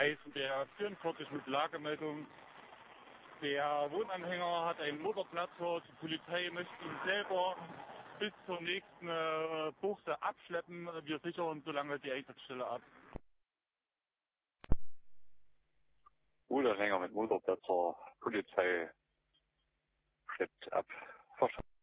Eisenberg 44 mit Lagemeldung. Der Wohnanhänger hat einen Motorplatzer. Die Polizei möchte ihn selber bis zur nächsten Buchte abschleppen. Wir sichern so lange die Einsatzstelle ab. Wohnanhänger mit Motorplatzer, Polizei schleppt ab. Verstanden.